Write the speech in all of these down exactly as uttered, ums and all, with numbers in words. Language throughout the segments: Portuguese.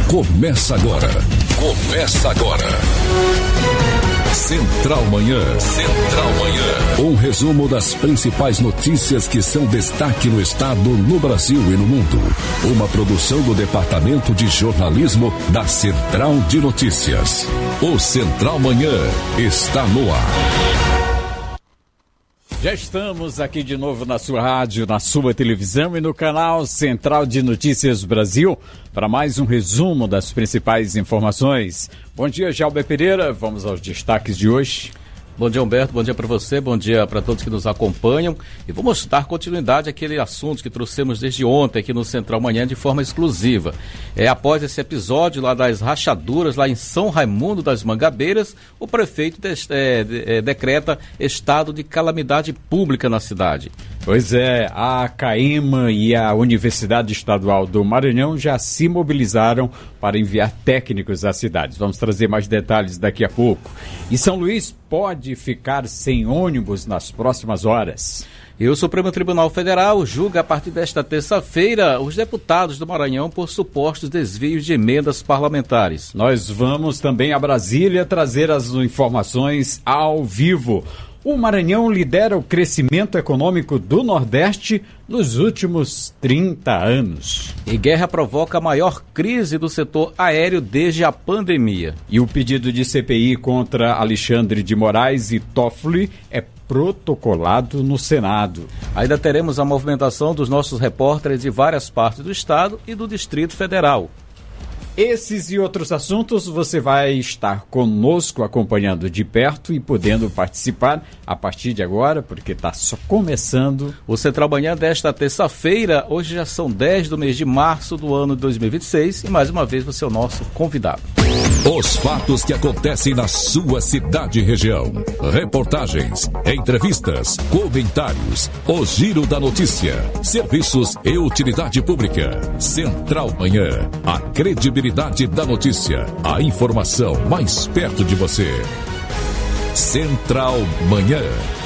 Começa agora. Começa agora. Central Manhã. Central Manhã. Um resumo das principais notícias que são destaque no estado, no Brasil e no mundo. Uma produção do Departamento de Jornalismo da Central de Notícias. O Central Manhã está no ar. Já estamos aqui de novo na sua rádio, na sua televisão e no canal Central de Notícias Brasil para mais um resumo das principais informações. Bom dia, Jalber Pereira. Vamos aos destaques de hoje. Bom dia, Humberto. Bom dia para você. Bom dia para todos que nos acompanham. E vamos dar continuidade àquele assunto que trouxemos desde ontem aqui no Central Manhã de forma exclusiva. É, após esse episódio lá das rachaduras lá em São Raimundo das Mangabeiras, o prefeito de, é, de, é, decreta estado de calamidade pública na cidade. Pois é, a CAEMA e a Universidade Estadual do Maranhão já se mobilizaram para enviar técnicos às cidades. Vamos trazer mais detalhes daqui a pouco. E São Luís pode ficar sem ônibus nas próximas horas. E o Supremo Tribunal Federal julga a partir desta terça-feira os deputados do Maranhão por supostos desvios de emendas parlamentares. Nós vamos também a Brasília trazer as informações ao vivo. O Maranhão lidera o crescimento econômico do Nordeste nos últimos trinta anos. E guerra provoca a maior crise do setor aéreo desde a pandemia. E o pedido de C P I contra Alexandre de Moraes e Toffoli é protocolado no Senado. Ainda teremos a movimentação dos nossos repórteres de várias partes do estado e do Distrito Federal. Esses e outros assuntos você vai estar conosco acompanhando de perto e podendo participar a partir de agora, porque está só começando. O Central Manhã desta terça-feira, hoje já são dez do mês de março do ano de dois mil e vinte e seis e mais uma vez você é o nosso convidado. Os fatos que acontecem na sua cidade e região. Reportagens, entrevistas, comentários, o giro da notícia, serviços e utilidade pública. Central Manhã, a credibilidade da notícia, a informação mais perto de você. Central Manhã.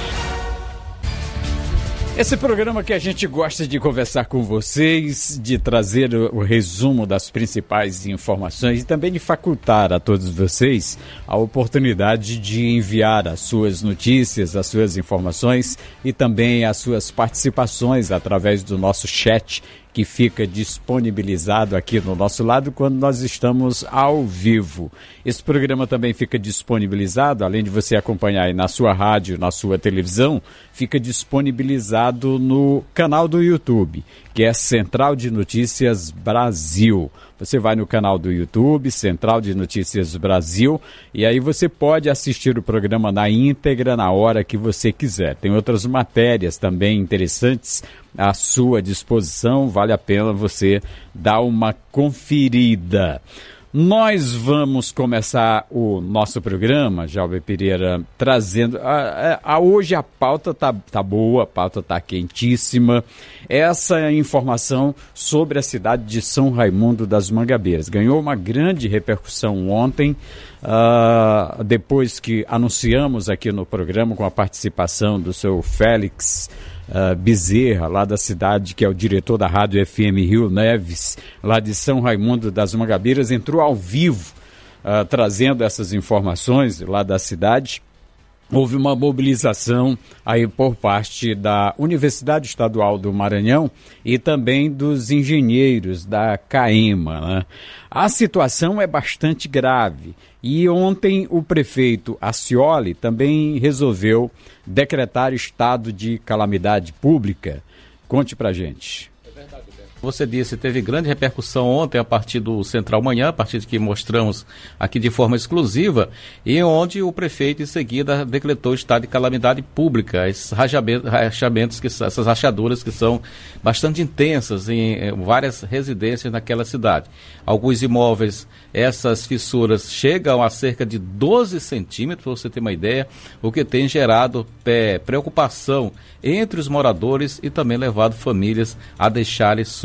Esse programa que a gente gosta de conversar com vocês, de trazer o, o resumo das principais informações e também de facultar a todos vocês a oportunidade de enviar as suas notícias, as suas informações e também as suas participações através do nosso chat, que fica disponibilizado aqui no nosso lado quando nós estamos ao vivo. Esse programa também fica disponibilizado, além de você acompanhar aí na sua rádio, na sua televisão, fica disponibilizado no canal do YouTube, que é Central de Notícias Brasil. Você vai no canal do YouTube, Central de Notícias Brasil, e aí você pode assistir o programa na íntegra, na hora que você quiser. Tem outras matérias também interessantes à sua disposição, vale a pena você dar uma conferida. Nós vamos começar o nosso programa, Jalber Pereira, trazendo... A, a, a, hoje a pauta tá, tá boa, a pauta tá quentíssima. Essa informação sobre a cidade de São Raimundo das Mangabeiras ganhou uma grande repercussão ontem, uh, depois que anunciamos aqui no programa com a participação do seu Félix Uh, Bezerra, lá da cidade, que é o diretor da rádio F M Rio Neves, lá de São Raimundo das Mangabeiras, entrou ao vivo uh, trazendo essas informações lá da cidade. Houve uma mobilização aí por parte da Universidade Estadual do Maranhão e também dos engenheiros da CAEMA, né? A situação é bastante grave e ontem o prefeito Acioli também resolveu decretar estado de calamidade pública. Conte pra gente. Você disse, teve grande repercussão ontem a partir do Central Manhã, a partir de que mostramos aqui de forma exclusiva, e onde o prefeito em seguida decretou estado de calamidade pública, esses rachamentos, que, essas rachaduras que são bastante intensas em, em várias residências naquela cidade. Alguns imóveis, essas fissuras chegam a cerca de doze centímetros, para você ter uma ideia, o que tem gerado é, preocupação entre os moradores e também levado famílias a deixarem suas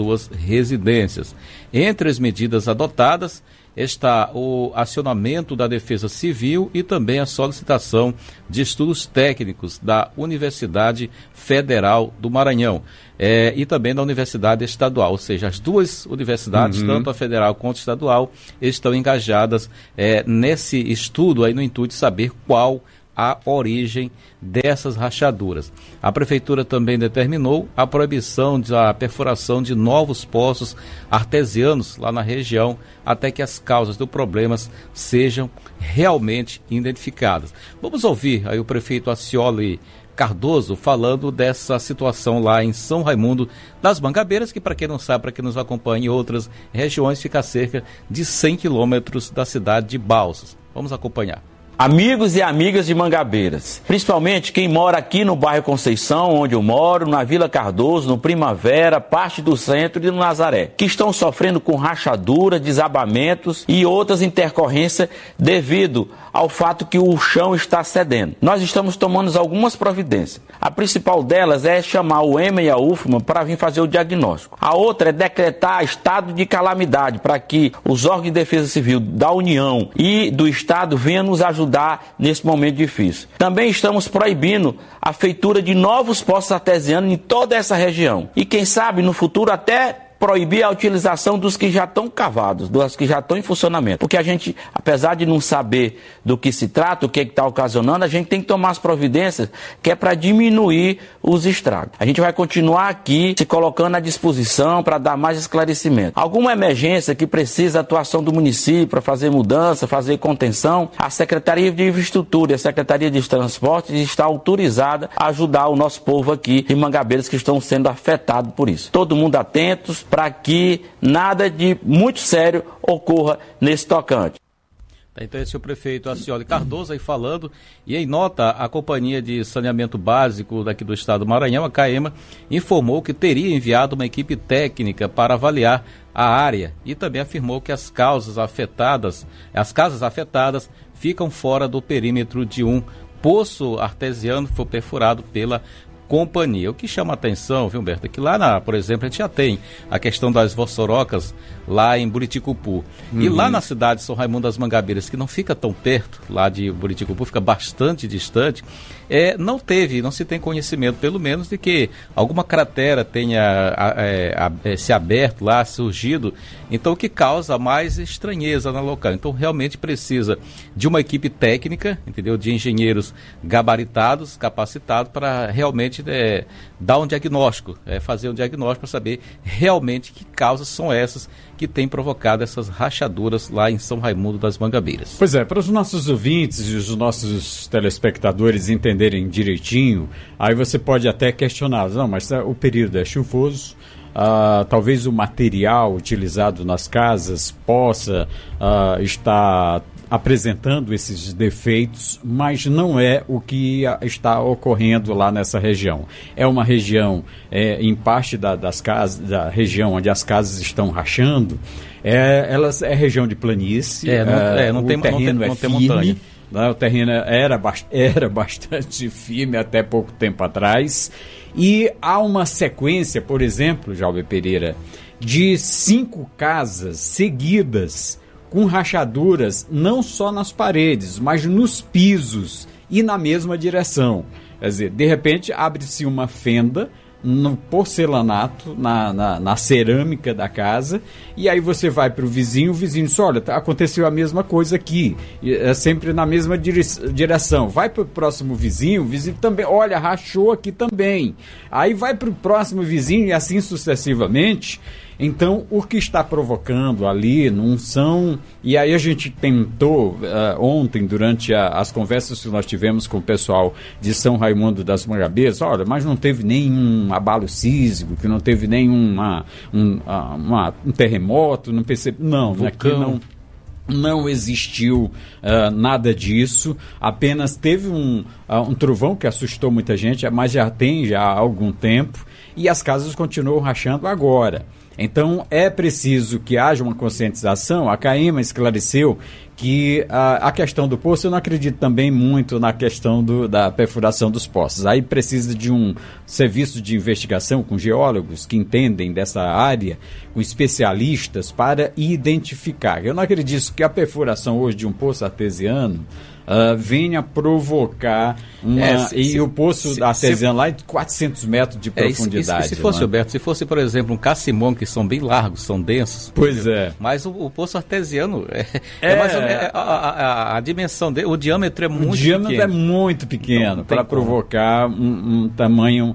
suas residências. Entre as medidas adotadas está o acionamento da Defesa Civil e também a solicitação de estudos técnicos da Universidade Federal do Maranhão é, e também da Universidade Estadual, ou seja, as duas universidades, uhum. tanto a federal quanto a estadual, estão engajadas é, nesse estudo aí no intuito de saber qual a origem dessas rachaduras. A Prefeitura também determinou a proibição da perfuração de novos poços artesianos lá na região, até que as causas do problema sejam realmente identificadas. Vamos ouvir aí o prefeito Acioli Cardoso falando dessa situação lá em São Raimundo das Mangabeiras, que, para quem não sabe, para quem nos acompanha em outras regiões, fica a cerca de cem quilômetros da cidade de Balsas. Vamos acompanhar. Amigos e amigas de Mangabeiras, principalmente quem mora aqui no bairro Conceição, onde eu moro, na Vila Cardoso, no Primavera, parte do centro e no Nazaré, que estão sofrendo com rachadura, desabamentos e outras intercorrências devido ao fato que o chão está cedendo. Nós estamos tomando algumas providências. A principal delas é chamar o EMA e a U F M A para vir fazer o diagnóstico. A outra é decretar estado de calamidade para que os órgãos de defesa civil da União e do Estado venham nos ajudar nesse momento difícil. Também estamos proibindo a feitura de novos poços artesianos em toda essa região. E quem sabe no futuro até proibir a utilização dos que já estão cavados, dos que já estão em funcionamento. Porque a gente, apesar de não saber do que se trata, o que está ocasionando, a gente tem que tomar as providências que é para diminuir os estragos. A gente vai continuar aqui se colocando à disposição para dar mais esclarecimento. Alguma emergência que precisa da atuação do município para fazer mudança, fazer contenção, a Secretaria de Infraestrutura e a Secretaria de Transportes está autorizada a ajudar o nosso povo aqui em Mangabeiras que estão sendo afetados por isso. Todo mundo atentos para que nada de muito sério ocorra nesse tocante. Então esse é o prefeito Acioli Cardoso aí falando, e em nota a Companhia de Saneamento Básico daqui do estado do Maranhão, a CAEMA, informou que teria enviado uma equipe técnica para avaliar a área e também afirmou que as causas afetadas, as casas afetadas ficam fora do perímetro de um poço artesiano que foi perfurado pela companhia. O que chama a atenção, viu, Humberto, é que lá, na, por exemplo, a gente já tem a questão das Vossorocas lá em Buriticupu. Uhum. E lá na cidade de São Raimundo das Mangabeiras, que não fica tão perto lá de Buriticupu, fica bastante distante, é, não teve, não se tem conhecimento, pelo menos, de que alguma cratera tenha é, é, se aberto lá, surgido, então o que causa mais estranheza na local. Então realmente precisa de uma equipe técnica, entendeu? De engenheiros gabaritados, capacitados para realmente é, dar um diagnóstico, é, fazer um diagnóstico para saber realmente que causas são essas que têm provocado essas rachaduras lá em São Raimundo das Mangabeiras. Pois é, para os nossos ouvintes e os nossos telespectadores entenderem direitinho, aí você pode até questionar, não, mas o período é chuvoso, uh, talvez o material utilizado nas casas possa uh, estar apresentando esses defeitos, mas não é o que está ocorrendo lá nessa região. É uma região, é, em parte da, das casas, da região onde as casas estão rachando, é, elas, é região de planície, é, não, é, não o tem, terreno não tem, é não tem firme, montanha. Né, o terreno era, era bastante firme até pouco tempo atrás, e há uma sequência, por exemplo, Jalber Pereira, de cinco casas seguidas com rachaduras não só nas paredes, mas nos pisos e na mesma direção. Quer dizer, de repente abre-se uma fenda no porcelanato, na, na, na cerâmica da casa, e aí você vai para o vizinho, o vizinho diz, olha, aconteceu a mesma coisa aqui, é sempre na mesma dire- direção. Vai para o próximo vizinho, o vizinho também, olha, rachou aqui também. Aí vai para o próximo vizinho e assim sucessivamente. Então, o que está provocando ali não são... E aí a gente tentou, uh, ontem, durante a, as conversas que nós tivemos com o pessoal de São Raimundo das Mangabeiras, olha, mas não teve nenhum abalo sísmico, que não teve nenhum um, uma, um terremoto, não percebe... Não, aqui não... Não existiu uh, nada disso, apenas teve um, uh, um trovão que assustou muita gente, mas já tem já há algum tempo, e as casas continuam rachando agora. Então é preciso que haja uma conscientização. A CAEMA esclareceu que a, a questão do poço, eu não acredito também muito na questão do, da perfuração dos poços. Aí precisa de um serviço de investigação com geólogos que entendem dessa área, com especialistas, para identificar. Eu não acredito que a perfuração hoje de um poço artesiano Uh, venha provocar uma... É, se, e se, o poço se, artesiano se, lá é de quatrocentos metros de profundidade. É, e, e, se fosse, Roberto, se fosse, por exemplo, um cassimão, que são bem largos, são densos. Pois é. Mas o, o poço artesiano, é, é, é mais ou menos, a, a, a dimensão dele, o diâmetro é muito pequeno. O diâmetro pequeno. é muito pequeno para provocar um, um tamanho...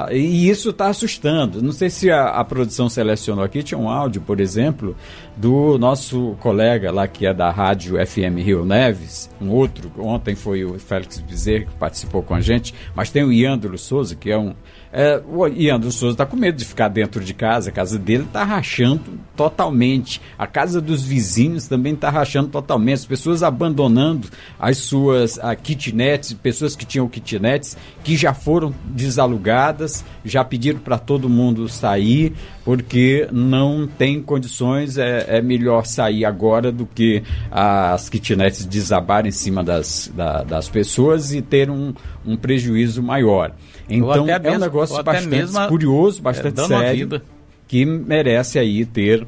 E isso está assustando. Não sei se a, a produção selecionou aqui, tinha um áudio, por exemplo, do nosso colega lá, que é da rádio F M Rio Neves, um outro, ontem foi o Félix Bezerra que participou com a gente, mas tem o Iandro Souza, que é um... É, o Iandro Souza está com medo de ficar dentro de casa, a casa dele está rachando totalmente, a casa dos vizinhos também está rachando totalmente, as pessoas abandonando as suas a, kitnets, pessoas que tinham kitnets, que já foram desalugadas, já pediram para todo mundo sair, porque não tem condições, é, é melhor sair agora do que as kitnets desabarem em cima das, da, das pessoas e ter um, um prejuízo maior. Então é mesmo, um negócio bastante mesmo, curioso, bastante é, sério, que merece aí ter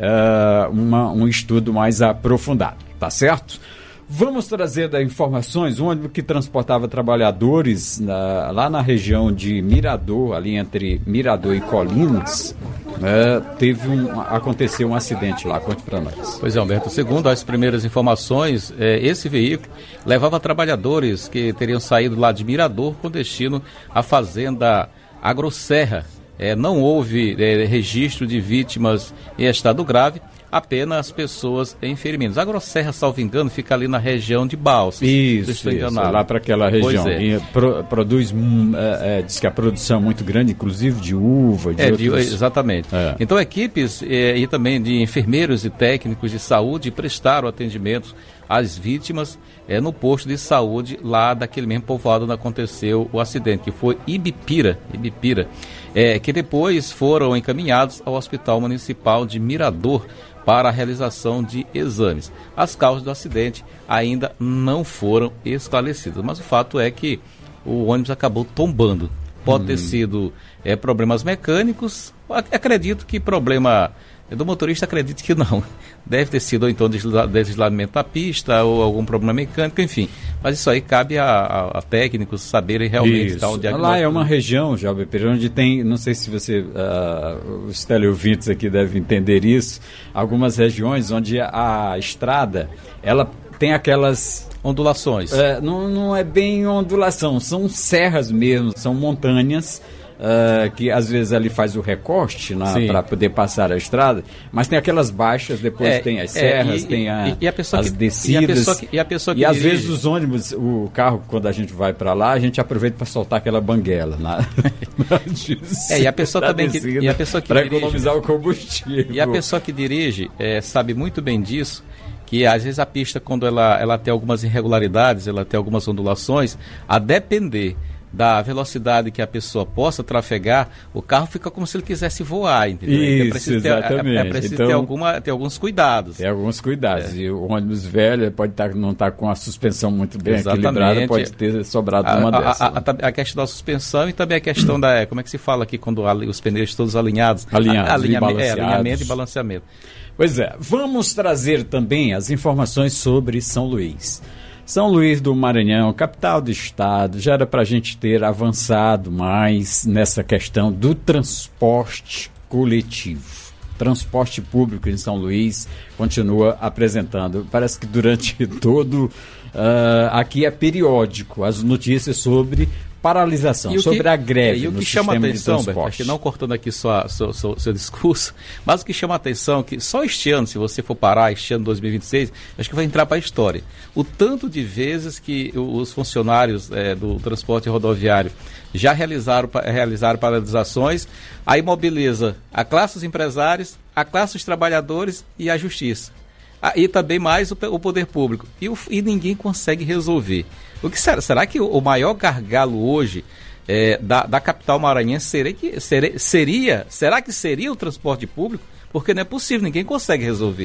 uh, uma, um estudo mais aprofundado, tá certo? Vamos trazer da informações, um ônibus que transportava trabalhadores na, lá na região de Mirador, ali entre Mirador e Colinas, uh, teve um, aconteceu um acidente lá, conte para nós. Pois é, Alberto, segundo as primeiras informações, é, esse veículo levava trabalhadores que teriam saído lá de Mirador com destino à fazenda Agrosserra. É, não houve é, registro de vítimas em estado grave, apenas pessoas em ferimentos. A Agrosserra, salvo engano, fica ali na região de Balsas. Isso, isso lá para aquela região. É. E pro, produz, é, é, diz que a produção é muito grande, inclusive de uva, de é, outros... de, exatamente. É. Então, equipes é, e também de enfermeiros e técnicos de saúde prestaram atendimento às vítimas é, no posto de saúde lá daquele mesmo povoado onde aconteceu o acidente, que foi Ibipira, Ibipira é, que depois foram encaminhados ao Hospital Municipal de Mirador para a realização de exames. As causas do acidente ainda não foram esclarecidas, mas o fato é que o ônibus acabou tombando. Pode hum. ter sido é, problemas mecânicos, acredito que problema do motorista, acredito que não. Deve ter sido, ou então, deslizamento da pista, ou algum problema mecânico, enfim. Mas isso aí cabe a, a, a técnicos saberem realmente dar o diagnóstico. Lá é uma região, Jovem Pereira, onde tem, não sei se você, uh, os teleouvintes aqui devem entender isso, algumas regiões onde a, a estrada, ela tem aquelas... ondulações. É, não, não é bem ondulação, são serras mesmo, são montanhas, Uh, que às vezes ali faz o recorte para poder passar a estrada, mas tem aquelas baixas, depois é, tem as serras, é, e, tem a, e, e a as que, descidas. E, a pessoa que, e, a pessoa que e às dirige... vezes os ônibus, o carro, quando a gente vai para lá, a gente aproveita para soltar aquela banguela. Na, na é, e a pessoa também que, e a pessoa que para economizar o combustível. E a pessoa que dirige é, sabe muito bem disso, que às vezes a pista, quando ela, ela tem algumas irregularidades, ela tem algumas ondulações, a depender da velocidade que a pessoa possa trafegar, o carro fica como se ele quisesse voar, entendeu? Isso, é preciso ter, exatamente. É, é preciso então, ter, alguma, ter alguns cuidados. Tem alguns cuidados. É. E o ônibus velho pode tá, não estar tá com a suspensão muito bem exatamente. equilibrada, pode ter sobrado a, uma dessas. A, a, a, a questão da suspensão e também a questão da... Como é que se fala aqui quando os pneus todos alinhados? Alinhados, alinhamento, é, alinhamento e balanceamento. Pois é. Vamos trazer também as informações sobre São Luís. São Luís do Maranhão, capital do estado, já era para a gente ter avançado mais nessa questão do transporte coletivo. Transporte público em São Luís continua apresentando, parece que durante todo, uh, aqui é periódico, as notícias sobre paralisação, sobre que, a greve é, e o que chama atenção, Beto, que não cortando aqui sua, seu, seu, seu discurso, mas o que chama atenção é que só este ano, se você for parar, este ano dois mil e vinte e seis, acho que vai entrar para a história. O tanto de vezes que os funcionários é, do transporte rodoviário já realizaram, realizaram paralisações, aí mobiliza a classe dos empresários, a classe dos trabalhadores e a justiça. Ah, e também mais o, o poder público. E, o, e ninguém consegue resolver. O que será, será que o, o maior gargalo hoje é, da, da capital maranhense seria, que, seria, seria, será que seria o transporte público? Porque não é possível, ninguém consegue resolver.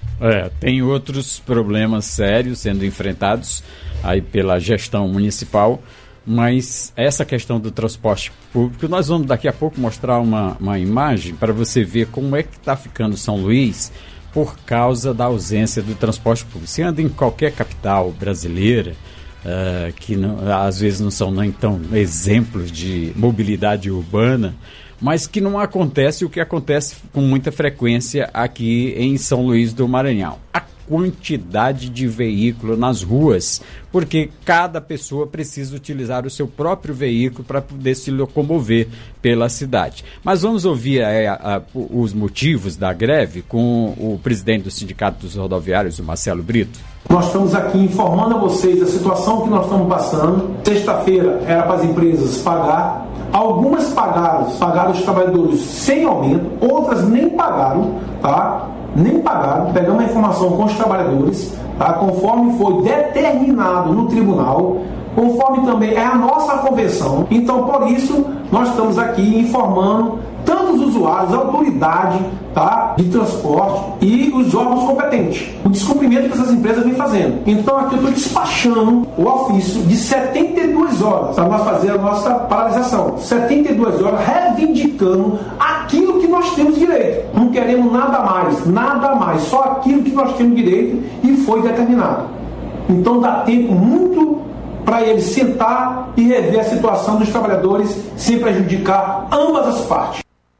É, tem outros problemas sérios sendo enfrentados aí pela gestão municipal, mas essa questão do transporte público, nós vamos daqui a pouco mostrar uma, uma imagem para você ver como é que está ficando São Luís por causa da ausência do transporte público. Você anda em qualquer capital brasileira, uh, que não, às vezes não são nem tão exemplos de mobilidade urbana, mas que não acontece o que acontece com muita frequência aqui em São Luís do Maranhão. A quantidade de veículos nas ruas, porque cada pessoa precisa utilizar o seu próprio veículo para poder se locomover pela cidade. Mas vamos ouvir é, a, a, os motivos da greve com o presidente do Sindicato dos Rodoviários, o Marcelo Brito. Nós estamos aqui informando a vocês a situação que nós estamos passando. Sexta-feira era para as empresas pagar. Algumas pagaram, pagaram os trabalhadores sem aumento, outras nem pagaram, tá? Nem pagaram. Pegamos a informação com os trabalhadores, tá? Conforme foi determinado no tribunal, conforme também é a nossa convenção. Então, por isso, nós estamos aqui informando tanto os usuários, a autoridade, tá, de transporte e os órgãos competentes. O descumprimento que essas empresas vêm fazendo. Então aqui eu estou despachando o ofício de setenta e duas horas para nós fazer a nossa paralisação. setenta e duas horas reivindicando aquilo que nós temos direito. Não queremos nada mais, nada mais, só aquilo que nós temos direito e foi determinado. Então dá tempo muito para ele sentar e rever a situação dos trabalhadores sem prejudicar ambas as partes.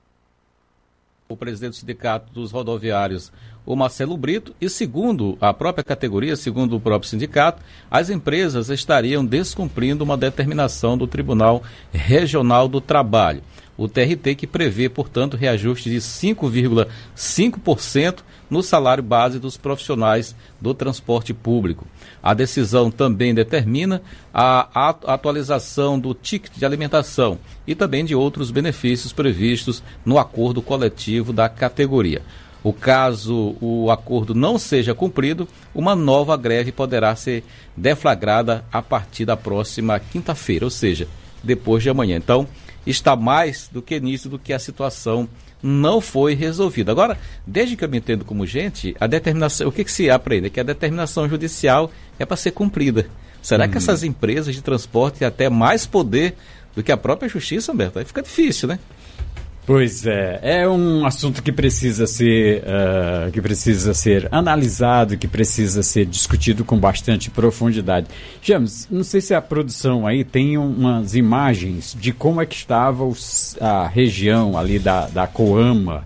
O presidente do Sindicato dos Rodoviários, o Marcelo Brito, e segundo a própria categoria, segundo o próprio sindicato, as empresas estariam descumprindo uma determinação do Tribunal Regional do Trabalho, o T R T, que prevê, portanto, reajuste de cinco vírgula cinco por cento no salário base dos profissionais do transporte público. A decisão também determina a atualização do ticket de alimentação e também de outros benefícios previstos no acordo coletivo da categoria. O caso o acordo não seja cumprido, uma nova greve poderá ser deflagrada a partir da próxima quinta-feira, ou seja, depois de amanhã. Então, está mais do que nítido que a situação não foi resolvida. Agora, desde que eu me entendo como gente, a determinação, o que, que se aprende? É que a determinação judicial é para ser cumprida. Será uhum. que essas empresas de transporte têm até mais poder do que a própria justiça, Humberto? Aí fica difícil, né? Pois é, é um assunto que precisa ser, uh, que precisa ser analisado, que precisa ser discutido com bastante profundidade. James, não sei se a produção aí tem umas imagens de como é que estava os, a região ali da, da Coama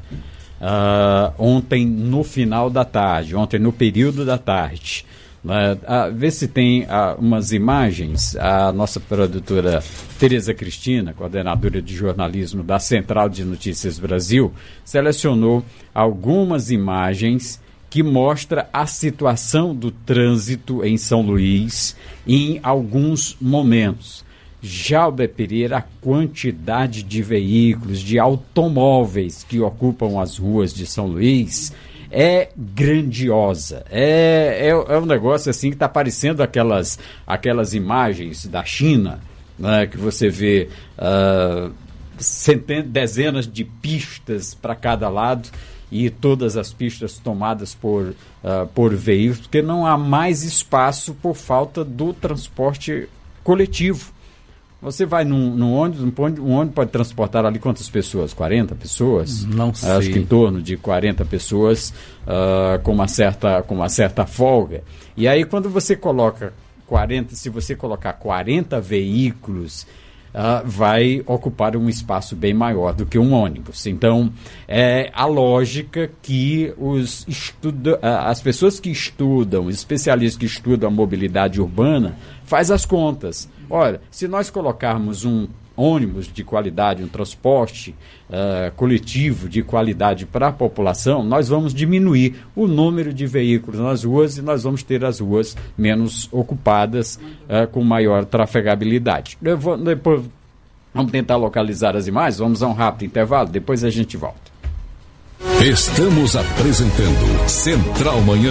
uh, ontem no final da tarde, ontem no período da tarde. Uh, uh, vê se tem uh, umas imagens. A nossa produtora Tereza Cristina, coordenadora de jornalismo da Central de Notícias Brasil, selecionou algumas imagens que mostram a situação do trânsito em São Luís em alguns momentos. Jalber Pereira, a quantidade de veículos, de automóveis que ocupam as ruas de São Luís é grandiosa, é, é, é um negócio assim que está parecendo aquelas, aquelas imagens da China, né, que você vê uh, centenas, dezenas de pistas para cada lado e todas as pistas tomadas por, uh, por veículos, porque não há mais espaço por falta do transporte coletivo. Você vai num, num ônibus, um ônibus pode transportar ali quantas pessoas? quarenta pessoas? Não sei. Acho que em torno de quarenta pessoas, uh, com, uma certa, com uma certa folga. E aí quando você coloca quarenta, se você colocar quarenta veículos, uh, vai ocupar um espaço bem maior do que um ônibus. Então, é a lógica que os estuda, uh, as pessoas que estudam, os especialistas que estudam a mobilidade urbana, faz as contas. Olha, se nós colocarmos um ônibus de qualidade, um transporte uh, coletivo de qualidade para a população, nós vamos diminuir o número de veículos nas ruas e nós vamos ter as ruas menos ocupadas, uh, com maior trafegabilidade. Eu vou, depois, vamos tentar localizar as imagens, vamos a um rápido intervalo, depois a gente volta. Estamos apresentando Central Manhã.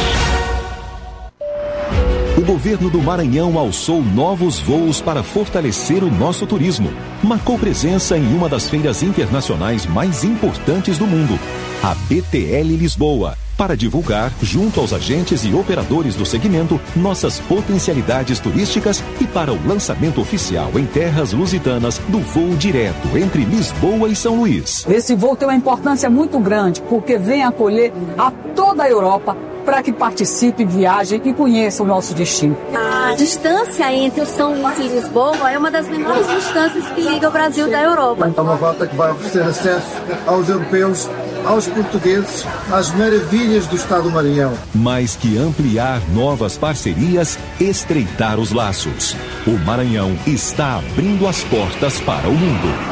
O governo do Maranhão alçou novos voos para fortalecer o nosso turismo. Marcou presença em uma das feiras internacionais mais importantes do mundo, a B T L Lisboa. para divulgar, junto aos agentes e operadores do segmento, nossas potencialidades turísticas e para o lançamento oficial em terras lusitanas do voo direto entre Lisboa e São Luís. Esse voo tem uma importância muito grande, porque vem acolher a toda a Europa para que participe, viaje e conheça o nosso destino. A distância entre o São Luís e Lisboa é uma das menores distâncias que liga o Brasil da Europa. É uma rota que vai oferecer acesso aos europeus, aos portugueses, às maravilhas do Estado do Maranhão. Mais que ampliar novas parcerias, estreitar os laços. O Maranhão está abrindo as portas para o mundo.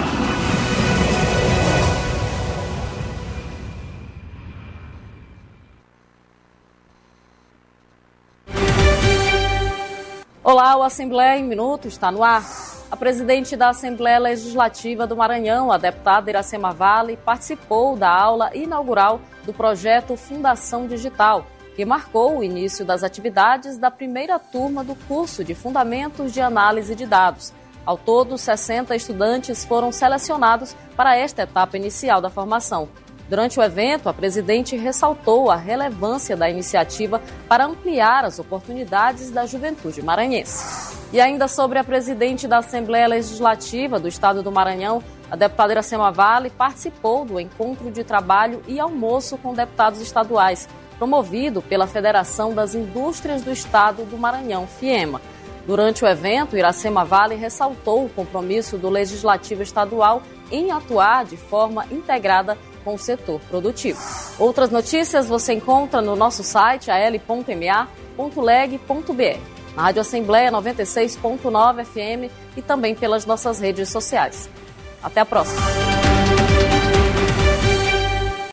Olá, o Assembleia em Minuto está no ar. A presidente da Assembleia Legislativa do Maranhão, a deputada Iracema Vale, participou da aula inaugural do projeto Fundação Digital, que marcou o início das atividades da primeira turma do curso de Fundamentos de Análise de Dados. Ao todo, sessenta estudantes foram selecionados para esta etapa inicial da formação. Durante o evento, a presidente ressaltou a relevância da iniciativa para ampliar as oportunidades da juventude maranhense. E ainda sobre a presidente da Assembleia Legislativa do Estado do Maranhão, a deputada Iracema Vale participou do encontro de trabalho e almoço com deputados estaduais, promovido pela Federação das Indústrias do Estado do Maranhão, FIEMA. Durante o evento, Iracema Vale ressaltou o compromisso do Legislativo Estadual em atuar de forma integrada com o setor produtivo. Outras notícias você encontra no nosso site a l ponto m a ponto leg ponto b r, na Rádio Assembleia noventa e seis ponto nove F M e também pelas nossas redes sociais. Até a próxima!